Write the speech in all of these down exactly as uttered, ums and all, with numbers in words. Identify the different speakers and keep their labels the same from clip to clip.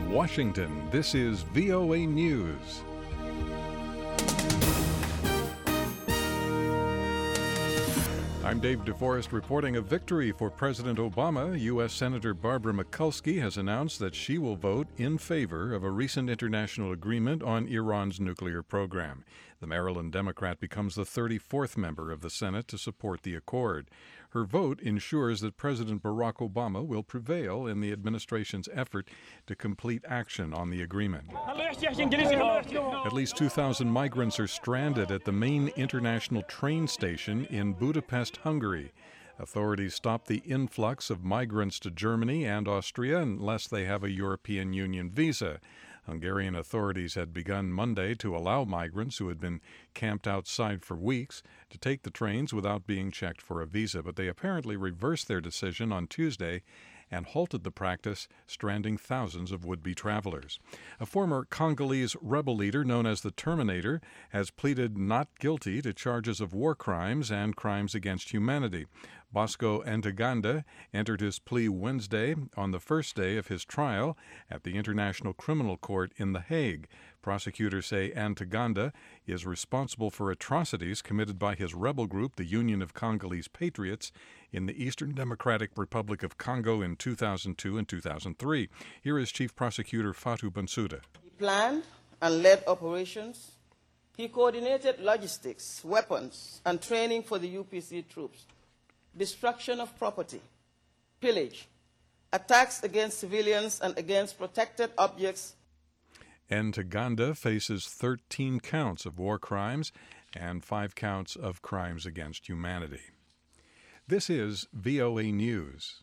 Speaker 1: Washington, this is V O A News. I'm Dave DeForest reporting a victory for President Obama. U S Senator Barbara Mikulski has announced that she will vote in favor of a recent international agreement on Iran's nuclear program. The Maryland Democrat becomes the thirty-fourth member of the Senate to support the accord. Her vote ensures that President Barack Obama will prevail in the administration's effort to complete action on the agreement. At least two thousand migrants are stranded at the main international train station in Budapest, Hungary. Authorities stopped the influx of migrants to Germany and Austria unless they have a European Union visa. Hungarian authorities had begun Monday to allow migrants who had been camped outside for weeks to take the trains without being checked for a visa, but they apparently reversed their decision on Tuesday and halted the practice, stranding thousands of would-be travelers. A former Congolese rebel leader known as the Terminator has pleaded not guilty to charges of war crimes and crimes against humanity. Bosco Ntaganda entered his plea Wednesday on the first day of his trial at the International Criminal Court in The Hague. Prosecutors say Ntaganda is responsible for atrocities committed by his rebel group, the Union of Congolese Patriots, in the Eastern Democratic Republic of Congo in two thousand two and two thousand three. Here is Chief Prosecutor Fatou Bensouda.
Speaker 2: He planned and led operations. He coordinated logistics, weapons, and training for the U P C troops. Destruction of property, pillage, attacks against civilians and against protected objects.
Speaker 1: Ntaganda faces thirteen counts of war crimes and five counts of crimes against humanity. This is V O A News.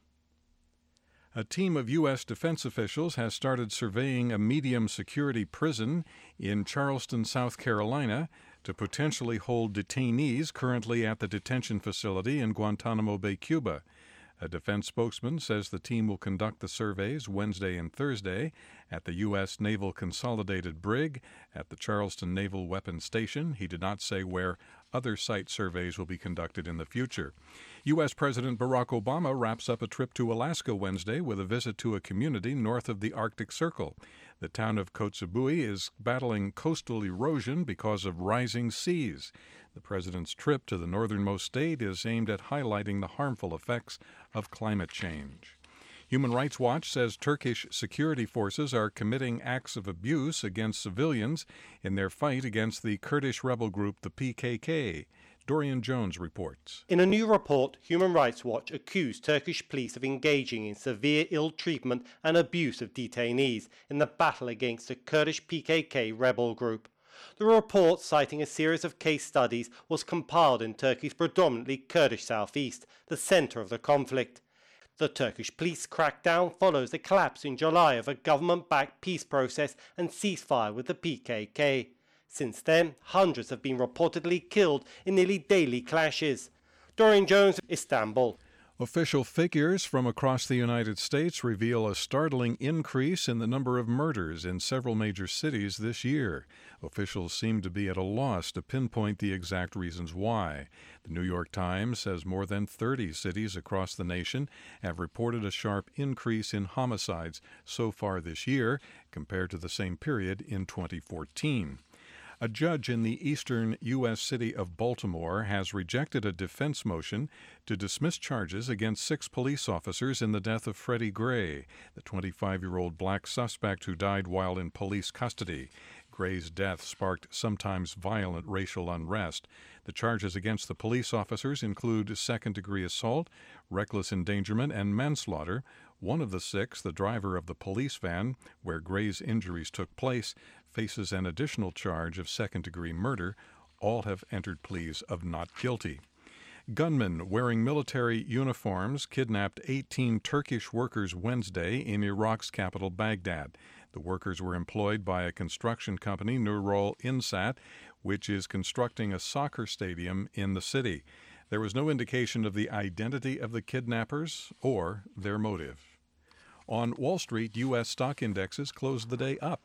Speaker 1: A team of U S defense officials has started surveying a medium-security prison in Charleston, South Carolina, to potentially hold detainees currently at the detention facility in Guantanamo Bay, Cuba. A defense spokesman says the team will conduct the surveys Wednesday and Thursday at the U S Naval Consolidated Brig at the Charleston Naval Weapons Station. He did not say where other site surveys will be conducted in the future. U S President Barack Obama wraps up a trip to Alaska Wednesday with a visit to a community north of the Arctic Circle. The town of Kotzebue is battling coastal erosion because of rising seas. The president's trip to the northernmost state is aimed at highlighting the harmful effects of climate change. Human Rights Watch says Turkish security forces are committing acts of abuse against civilians in their fight against the Kurdish rebel group, the P K K. Dorian Jones reports.
Speaker 3: In a new report, Human Rights Watch accused Turkish police of engaging in severe ill treatment and abuse of detainees in the battle against the Kurdish P K K rebel group. The report, citing a series of case studies, was compiled in Turkey's predominantly Kurdish southeast, the centre of the conflict. The Turkish police crackdown follows the collapse in July of a government-backed peace process and ceasefire with the P K K. Since then, hundreds have been reportedly killed in nearly daily clashes. Dorian Jones, Istanbul.
Speaker 1: Official figures from across the United States reveal a startling increase in the number of murders in several major cities this year. Officials seem to be at a loss to pinpoint the exact reasons why. The New York Times says more than thirty cities across the nation have reported a sharp increase in homicides so far this year compared to the same period in twenty fourteen. A judge in the eastern U S city of Baltimore has rejected a defense motion to dismiss charges against six police officers in the death of Freddie Gray, the twenty-five-year-old black suspect who died while in police custody. Gray's death sparked sometimes violent racial unrest. The charges against the police officers include second-degree assault, reckless endangerment, and manslaughter. One of the six, the driver of the police van where Gray's injuries took place, faces an additional charge of second-degree murder. All have entered pleas of not guilty. Gunmen wearing military uniforms kidnapped eighteen Turkish workers Wednesday in Iraq's capital, Baghdad. The workers were employed by a construction company, Nurol Insat, which is constructing a soccer stadium in the city. There was no indication of the identity of the kidnappers or their motive. On Wall Street, U S stock indexes closed the day up.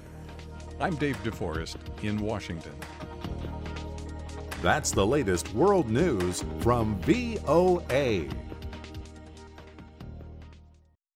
Speaker 1: I'm Dave DeForest in Washington.
Speaker 4: That's the latest world news from V O A.